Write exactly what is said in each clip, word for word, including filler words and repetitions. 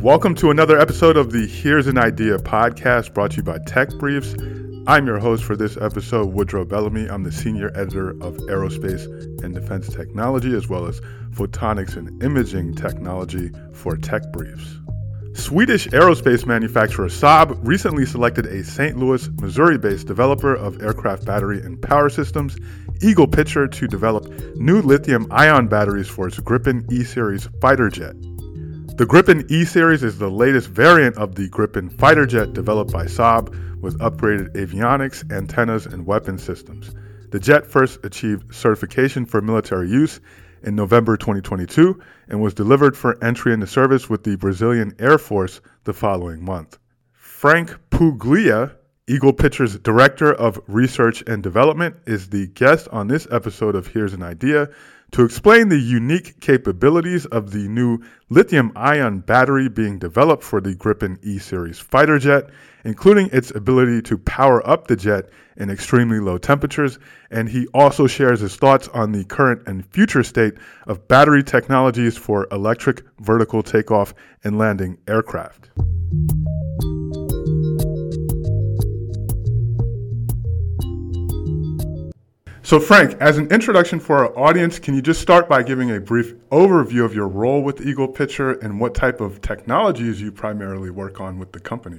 Welcome to another episode of the Here's an Idea podcast brought to you by Tech Briefs. I'm your host for this episode, Woodrow Bellamy. I'm the senior editor of Aerospace and Defense Technology, as well as Photonics and Imaging Technology for Tech Briefs. Swedish aerospace manufacturer Saab recently selected a Saint Louis, Missouri-based developer of aircraft battery and power systems, Eagle Pitcher, to develop new lithium-ion batteries for its Gripen E-Series fighter jet. The Gripen E-Series is the latest variant of the Gripen fighter jet developed by Saab with upgraded avionics, antennas, and weapon systems. The jet first achieved certification for military use in November twenty twenty-two and was delivered for entry into service with the Brazilian Air Force the following month. Frank Puglia, Eagle Pitcher's Director of Research and Development, is the guest on this episode of Here's an Idea to explain the unique capabilities of the new lithium-ion battery being developed for the Gripen E-Series fighter jet, including its ability to power up the jet in extremely low temperatures, and he also shares his thoughts on the current and future state of battery technologies for electric vertical takeoff and landing aircraft. So Frank, as an introduction for our audience, can you just start by giving a brief overview of your role with Eagle Pitcher and what type of technologies you primarily work on with the company?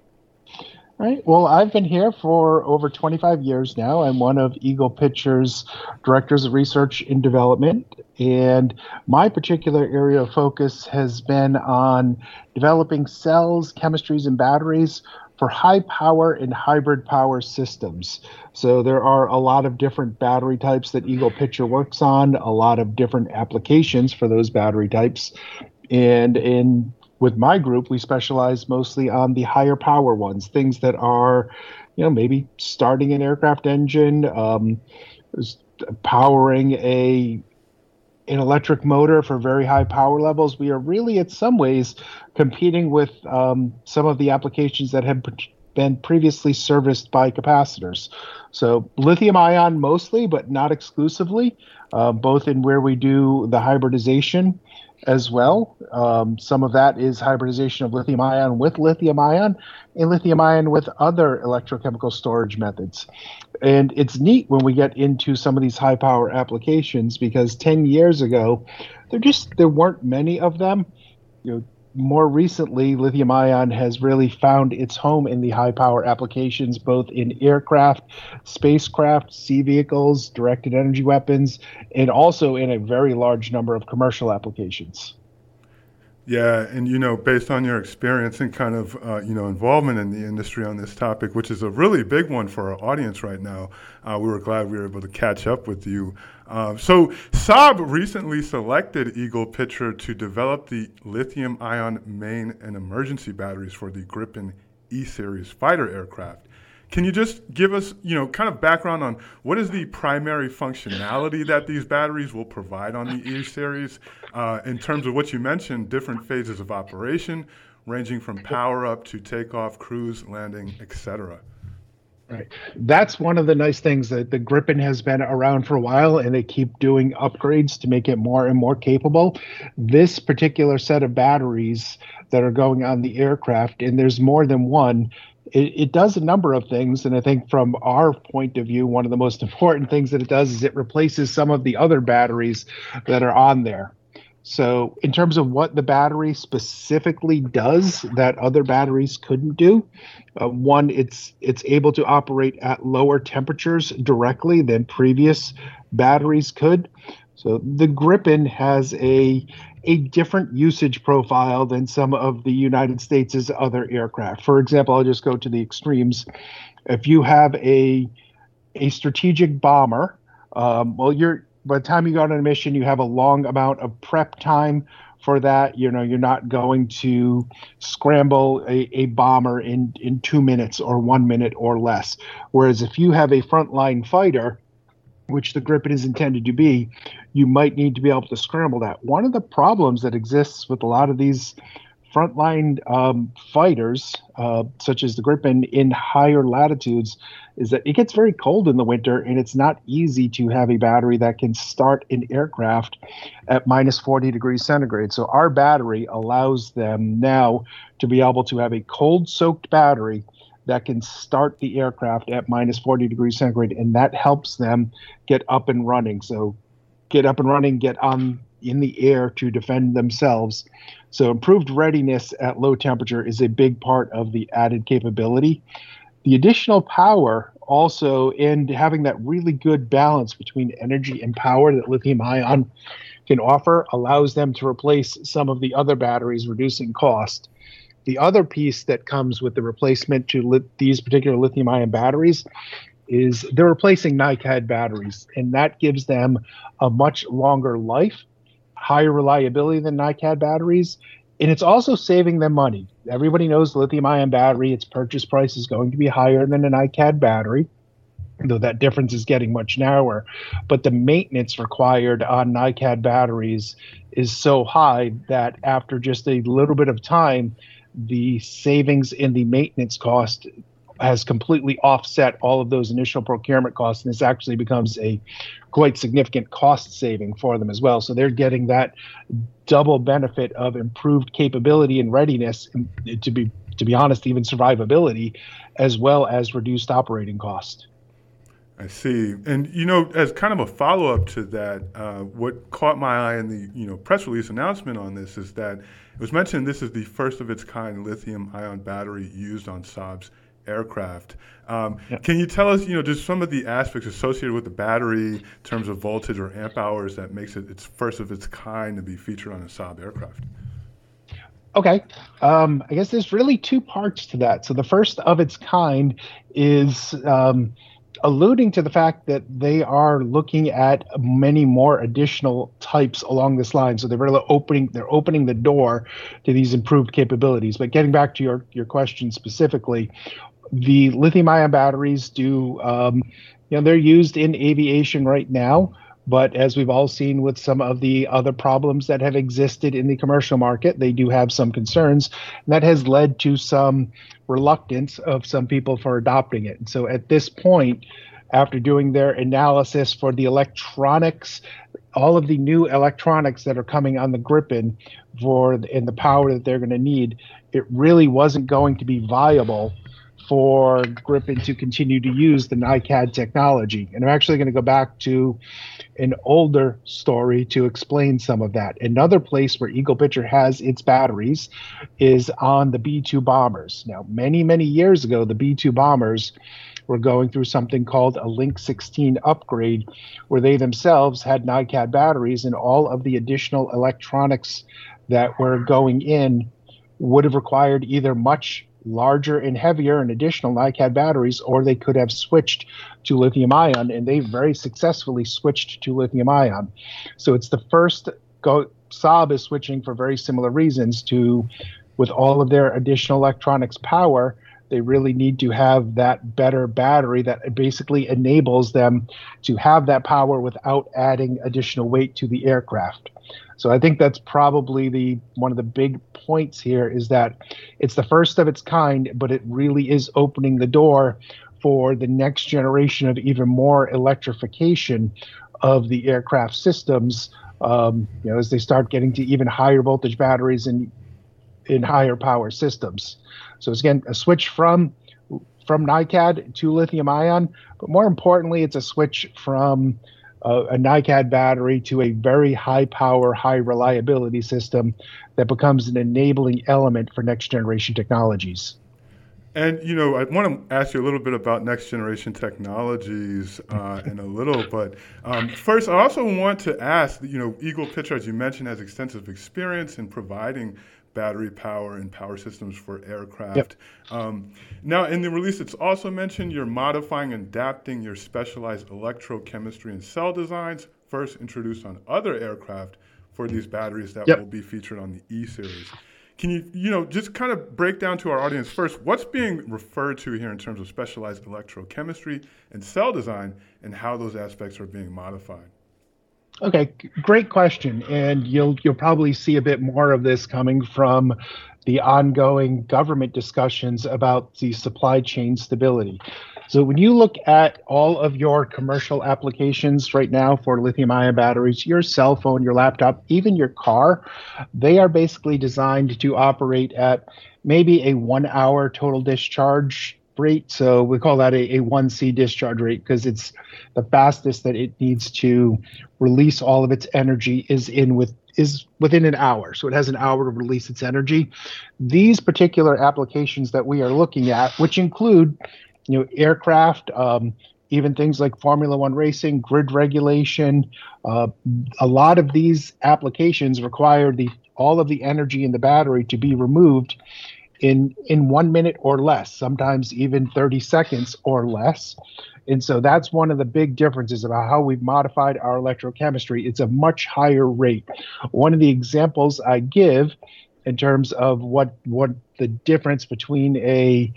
Right. Well, I've been here for over twenty-five years now. I'm one of Eagle Pitcher's directors of research and development, and my particular area of focus has been on developing cells, chemistries, and batteries for high power and hybrid power systems. So there are a lot of different battery types that Eagle Pitcher works on, a lot of different applications for those battery types. And in with my group, we specialize mostly on the higher power ones, things that are, you know, maybe starting an aircraft engine, um, powering a an electric motor for very high power levels. We are really, in some ways, competing with um, some of the applications that have been previously serviced by capacitors. So lithium ion mostly, but not exclusively, uh, both in where we do the hybridization as well. Um, some of that is hybridization of lithium ion with lithium ion and lithium ion with other electrochemical storage methods. And it's neat when we get into some of these high power applications, because ten years ago, there just there weren't many of them. You know, more recently, lithium ion has really found its home in the high power applications, both in aircraft, spacecraft, sea vehicles, directed energy weapons, and also in a very large number of commercial applications. Yeah, and you know, based on your experience and kind of uh, you know involvement in the industry on this topic, which is a really big one for our audience right now, uh, we were glad we were able to catch up with you. Uh, so Saab recently selected Eagle Pitcher to develop the lithium-ion main and emergency batteries for the Gripen E-Series fighter aircraft. Can you just give us, you know, kind of background on what is the primary functionality that these batteries will provide on the E-Series uh, in terms of what you mentioned, different phases of operation, ranging from power up to takeoff, cruise, landing, et cetera? Right. That's one of the nice things, that the Gripen has been around for a while, and they keep doing upgrades to make it more and more capable. This particular set of batteries that are going on the aircraft, and there's more than one, It, it does a number of things, and I think from our point of view, one of the most important things that it does is it replaces some of the other batteries that are on there. So in terms of what the battery specifically does that other batteries couldn't do, uh, one, it's it's able to operate at lower temperatures directly than previous batteries could. So the Gripen has a a different usage profile than some of the United States' other aircraft. For example, I'll just go to the extremes. If you have a a strategic bomber, um, well, you're by the time you go on a mission, you have a long amount of prep time for that. You know, you're not going to scramble a, a bomber in, in two minutes or one minute or less. Whereas if you have a frontline fighter, which the Gripen is intended to be, you might need to be able to scramble that. One of the problems that exists with a lot of these frontline um, fighters, uh, such as the Gripen, in higher latitudes, is that it gets very cold in the winter, and it's not easy to have a battery that can start an aircraft at minus forty degrees centigrade. So our battery allows them now to be able to have a cold-soaked battery that can start the aircraft at minus forty degrees centigrade, and that helps them get up and running. So get up and running, get on in the air to defend themselves. So improved readiness at low temperature is a big part of the added capability. The additional power also, and having that really good balance between energy and power that lithium ion can offer, allows them to replace some of the other batteries, reducing cost. The other piece that comes with the replacement to li- these particular lithium ion batteries is they're replacing NiCad batteries, and that gives them a much longer life, higher reliability than NiCad batteries, and it's also saving them money. Everybody knows the lithium-ion battery, its purchase price is going to be higher than a NiCad battery, though that difference is getting much narrower. But the maintenance required on NiCad batteries is so high that after just a little bit of time, the savings in the maintenance cost has completely offset all of those initial procurement costs, and this actually becomes a quite significant cost saving for them as well. So they're getting that double benefit of improved capability and readiness, and to be to be honest, even survivability, as well as reduced operating cost. I see. And, you know, as kind of a follow-up to that, uh, what caught my eye in the, you know, press release announcement on this is that it was mentioned this is the first of its kind lithium-ion battery used on Saab's aircraft. Um, yeah. Can you tell us, you know, just some of the aspects associated with the battery in terms of voltage or amp hours that makes it its first of its kind to be featured on a Saab aircraft? Okay. Um, I guess there's really two parts to that. So the first of its kind is um, alluding to the fact that they are looking at many more additional types along this line. So they're really opening they're opening the door to these improved capabilities. But getting back to your, your question specifically, the lithium-ion batteries do, um, you know, they're used in aviation right now. But as we've all seen with some of the other problems that have existed in the commercial market, they do have some concerns. And that has led to some reluctance of some people for adopting it. And so at this point, after doing their analysis for the electronics, all of the new electronics that are coming on the Gripen for and the power that they're going to need, it really wasn't going to be viable for Gripen to continue to use the NiCad technology. And I'm actually going to go back to an older story to explain some of that. Another place where Eagle Pitcher has its batteries is on the B two bombers. Now, many, many years ago, the B two bombers were going through something called a Link sixteen upgrade, where they themselves had NiCad batteries, and all of the additional electronics that were going in would have required either much larger and heavier and additional NiCad batteries, or they could have switched to lithium ion, and they very successfully switched to lithium ion. So it's the first go Saab is switching for very similar reasons to, with all of their additional electronics power, they really need to have that better battery that basically enables them to have that power without adding additional weight to the aircraft. So I think that's probably the one of the big points here, is that it's the first of its kind, but it really is opening the door for the next generation of even more electrification of the aircraft systems, um, you know, as they start getting to even higher voltage batteries and in higher power systems. So it's, again, a switch from from NiCad to lithium ion, but more importantly, it's a switch from uh, a NiCad battery to a very high power, high reliability system that becomes an enabling element for next generation technologies. And, you know, I want to ask you a little bit about next generation technologies uh, in a little, but um, first, I also want to ask, you know, Eagle Pitcher, as you mentioned, has extensive experience in providing battery power and power systems for aircraft. Yep. Um, now, in the release, it's also mentioned you're modifying and adapting your specialized electrochemistry and cell designs, first introduced on other aircraft, for these batteries that yep. will be featured on the E-Series. Can you, you know, just kind of break down to our audience first, what's being referred to here in terms of specialized electrochemistry and cell design, and how those aspects are being modified? Okay, g- great question, and you'll you'll probably see a bit more of this coming from the ongoing government discussions about the supply chain stability. So when you look at all of your commercial applications right now for lithium-ion batteries, your cell phone, your laptop, even your car, they are basically designed to operate at maybe a one-hour total discharge rate. So we call that a, a one C discharge rate because it's the fastest that it needs to release all of its energy is in with is within an hour. So it has an hour to release its energy. These particular applications that we are looking at, which include, you know, aircraft, um, even things like Formula One racing, grid regulation, uh, a lot of these applications require the all of the energy in the battery to be removed in in one minute or less, sometimes even thirty seconds or less. And so that's one of the big differences about how we've modified our electrochemistry. It's a much higher rate. One of the examples I give in terms of what what the difference between a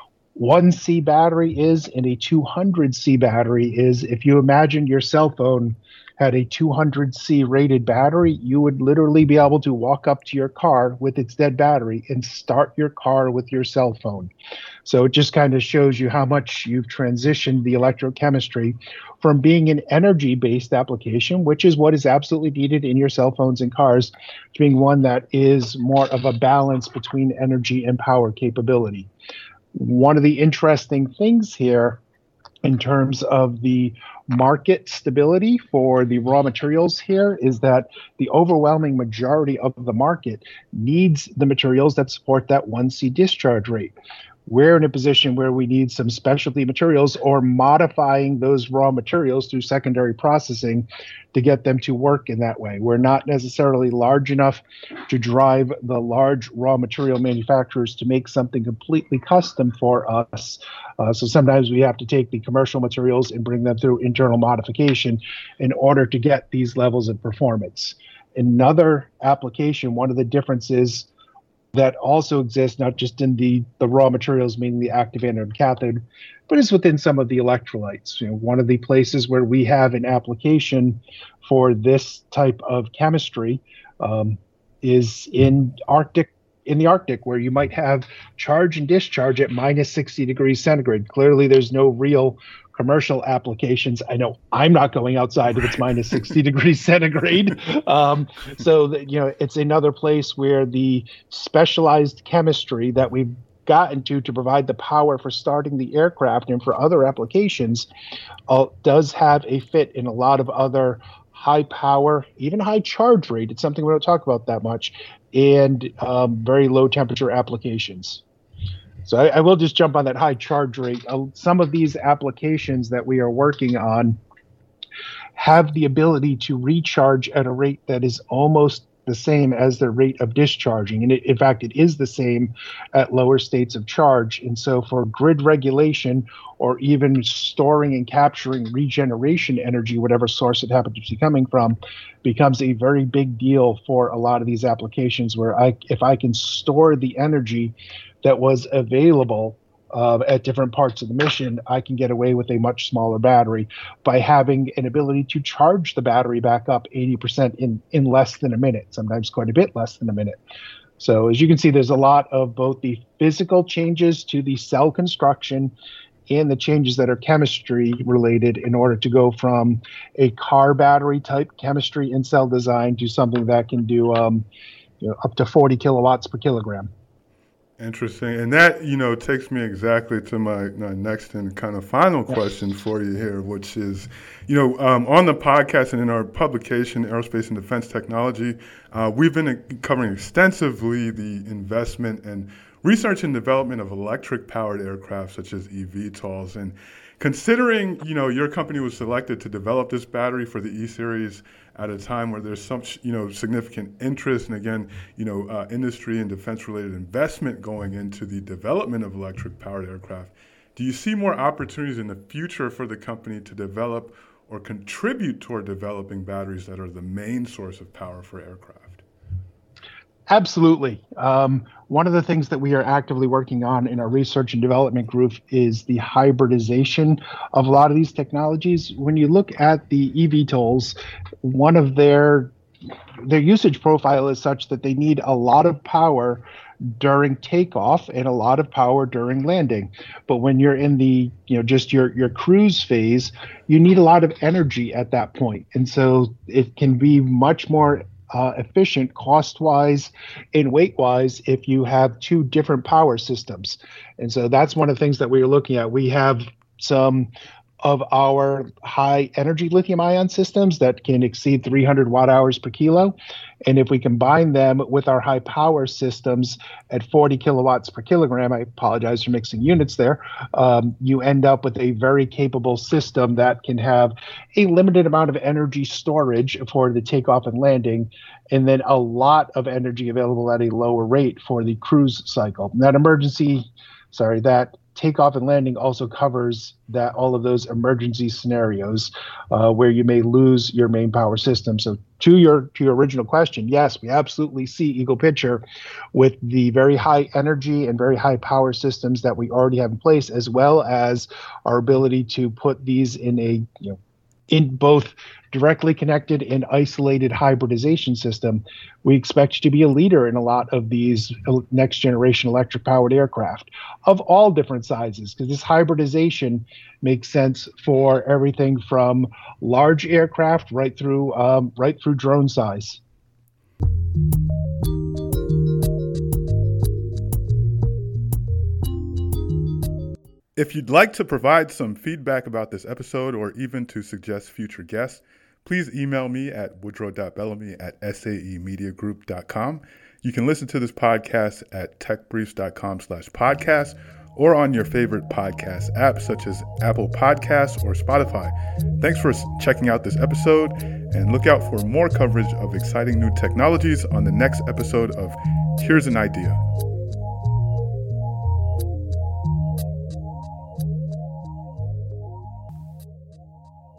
one C battery is and a two hundred C battery is, if you imagine your cell phone had a two hundred C rated battery, you would literally be able to walk up to your car with its dead battery and start your car with your cell phone. So it just kind of shows you how much you've transitioned the electrochemistry from being an energy based application, which is what is absolutely needed in your cell phones and cars, to being one that is more of a balance between energy and power capability. One of the interesting things here in terms of the market stability for the raw materials here is that the overwhelming majority of the market needs the materials that support that one C discharge rate. We're in a position where we need some specialty materials or modifying those raw materials through secondary processing to get them to work in that way. We're not necessarily large enough to drive the large raw material manufacturers to make something completely custom for us. Uh, so sometimes we have to take the commercial materials and bring them through internal modification in order to get these levels of performance. Another application, one of the differences that also exists not just in the, the raw materials, meaning the active anode and cathode, but is within some of the electrolytes. You know, one of the places where we have an application for this type of chemistry um, is in Arctic, in the Arctic, where you might have charge and discharge at minus sixty degrees centigrade. Clearly, there's no real commercial applications. I know I'm not going outside if it's minus sixty degrees centigrade. Um, so, that, you know, it's another place where the specialized chemistry that we've gotten to to provide the power for starting the aircraft and for other applications uh, does have a fit in a lot of other high power, even high charge rate. It's something we don't talk about that much, and um, very low temperature applications. So I, I will just jump on that high charge rate. Uh, some of these applications that we are working on have the ability to recharge at a rate that is almost the same as the rate of discharging. And it, in fact, it is the same at lower states of charge. And so for grid regulation or even storing and capturing regeneration energy, whatever source it happens to be coming from, becomes a very big deal for a lot of these applications where I, if I can store the energy that was available uh, at different parts of the mission, I can get away with a much smaller battery by having an ability to charge the battery back up eighty percent in, in less than a minute, sometimes quite a bit less than a minute. So as you can see, there's a lot of both the physical changes to the cell construction and the changes that are chemistry related in order to go from a car battery type chemistry in cell design to something that can do um, you know, up to forty kilowatts per kilogram. Interesting. And that, you know, takes me exactly to my, my next and kind of final question for you here, which is, you know, um, on the podcast and in our publication, Aerospace and Defense Technology, uh, we've been covering extensively the investment and research and development of electric-powered aircraft such as eVTOLs. And considering, you know, your company was selected to develop this battery for the E-Series at a time where there's some, you know, significant interest and, again, you know, uh, industry and defense-related investment going into the development of electric-powered aircraft, do you see more opportunities in the future for the company to develop or contribute toward developing batteries that are the main source of power for aircraft? Absolutely. Um, one of the things that we are actively working on in our research and development group is the hybridization of a lot of these technologies. When you look at the E V tools, one of their their usage profile is such that they need a lot of power during takeoff and a lot of power during landing. But when you're in the, you know, just your your cruise phase, you need a lot of energy at that point. And so it can be much more uh, efficient cost-wise and weight-wise if you have two different power systems. And so that's one of the things that we are looking at. We have some of our high energy lithium ion systems that can exceed three hundred watt hours per kilo. And if we combine them with our high power systems at forty kilowatts per kilogram, I apologize for mixing units there, um, you end up with a very capable system that can have a limited amount of energy storage for the takeoff and landing, and then a lot of energy available at a lower rate for the cruise cycle. That emergency, sorry, that takeoff and landing also covers that all of those emergency scenarios uh, where you may lose your main power system. So to your to your original question, yes, we absolutely see Eagle Pitcher with the very high energy and very high power systems that we already have in place, as well as our ability to put these in a, you know, in both directly connected and isolated hybridization system. We expect to be a leader in a lot of these next generation electric powered aircraft of all different sizes, because this hybridization makes sense for everything from large aircraft right through um, right through drone size. If you'd like to provide some feedback about this episode or even to suggest future guests, please email me at woodrow dot bellamy at s a e media group dot com. You can listen to this podcast at techbriefs dot com slash podcast or on your favorite podcast app such as Apple Podcasts or Spotify. Thanks for checking out this episode, and look out for more coverage of exciting new technologies on the next episode of Here's an Idea.